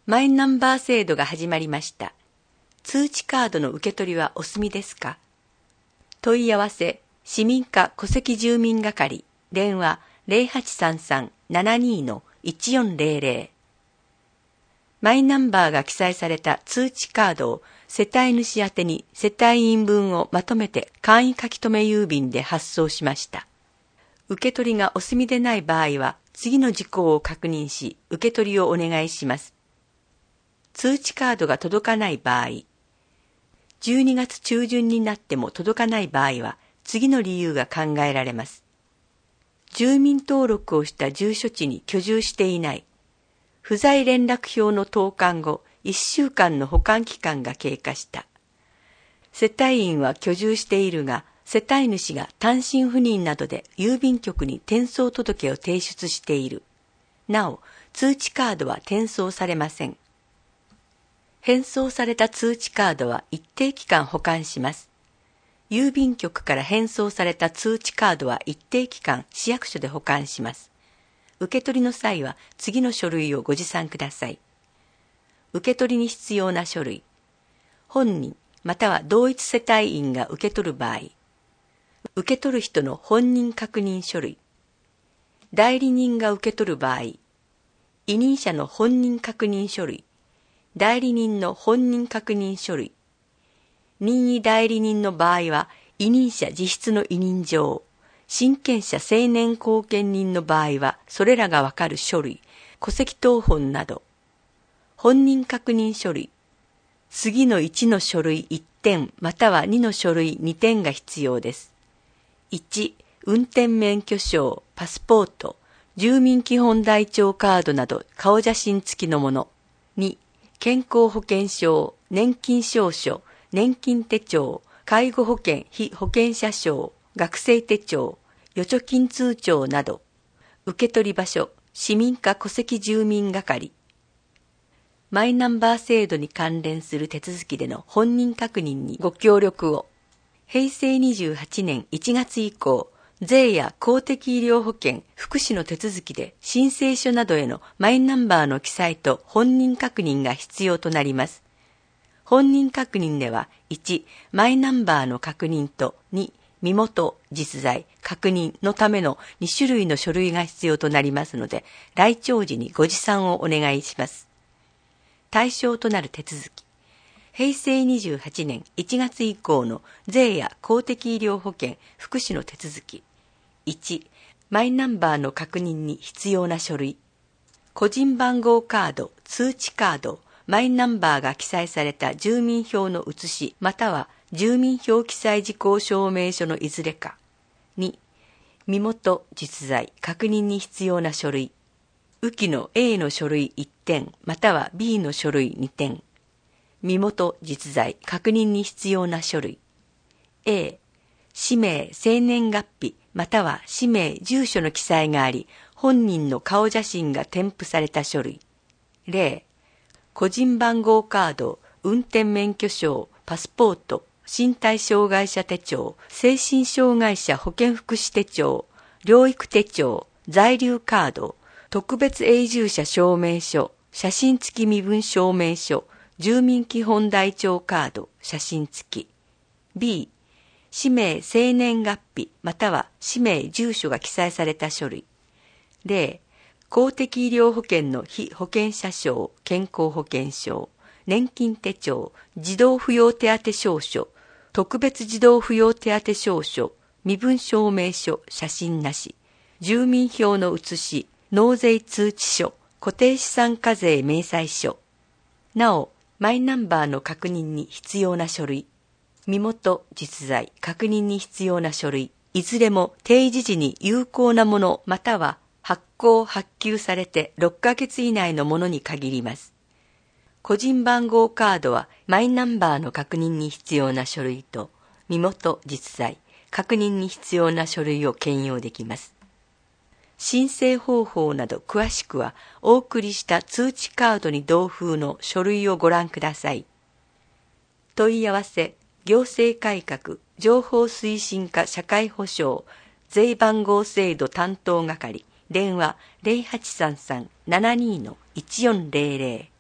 マイナンバー制度が始まりました。通知カードの受け取りはお済みですか？問い合わせ、市民課戸籍住民係、電話0833-72-1400。マイナンバーが記載された通知カードを世帯主宛てに世帯員分をまとめて簡易書留郵便で発送しました。受け取りがお済みでない場合は、次の事項を確認し、受け取りをお願いします。通知カードが届かない場合、12月中旬になっても届かない場合は、次の理由が考えられます。住民登録をした住所地に居住していない。不在連絡票の投函後、1週間の保管期間が経過した。世帯員は居住しているが、世帯主が単身赴任などで郵便局に転送届を提出している。なお、通知カードは転送されません。返送された通知カードは一定期間保管します。郵便局から返送された通知カードは一定期間市役所で保管します。受け取りの際は次の書類をご持参ください。受け取りに必要な書類。本人または同一世帯員が受け取る場合。受け取る人の本人確認書類。代理人が受け取る場合。委任者の本人確認書類。代理人の本人確認書類。任意代理人の場合は、委任者自筆の委任状。親権者成年後見人の場合は、それらがわかる書類、戸籍謄本など。本人確認書類。次の1の書類1点または2の書類2点が必要です。1、運転免許証、パスポート、住民基本台帳カードなど顔写真付きのもの。2、健康保険証、年金証書、年金手帳、介護保険被保険者証、学生手帳、預貯金通帳など。受け取り場所、市民課戸籍住民係。マイナンバー制度に関連する手続きでの本人確認にご協力を。平成28年1月以降、税や公的医療保険、福祉の手続きで申請書などへのマイナンバーの記載と本人確認が必要となります。本人確認では、1、マイナンバーの確認と2、身元、実在、確認のための2種類の書類が必要となりますので、来庁時にご持参をお願いします。対象となる手続き。平成28年1月以降の税や公的医療保険、福祉の手続き。1、マイナンバーの確認に必要な書類。個人番号カード、通知カード、マイナンバーが記載された住民票の写し、または住民票記載事項証明書のいずれか。2、身元、実在、確認に必要な書類。右記の A の書類1点、または B の書類2点。身元、実在、確認に必要な書類。A、氏名、生年月日、または氏名、住所の記載があり、本人の顔写真が添付された書類。例、個人番号カード、運転免許証、パスポート、身体障害者手帳、精神障害者保健福祉手帳、療育手帳、在留カード、特別永住者証明書、写真付き身分証明書、住民基本台帳カード、写真付き。B、氏名、生年月日、または氏名、住所が記載された書類。例、公的医療保険の被保険者証、健康保険証、年金手帳、児童扶養手当証書、特別児童扶養手当証書、身分証明書、写真なし、住民票の写し、納税通知書、固定資産課税明細書。なお、マイナンバーの確認に必要な書類。身元、実在、確認に必要な書類。いずれも提示時に有効なものまたは発行・発給されて6ヶ月以内のものに限ります。個人番号カードはマイナンバーの確認に必要な書類と身元、実在、確認に必要な書類を兼用できます。申請方法など詳しくはお送りした通知カードに同封の書類をご覧ください。問い合わせ、行政改革、情報推進課社会保障、税番号制度担当係、電話0833-72-1400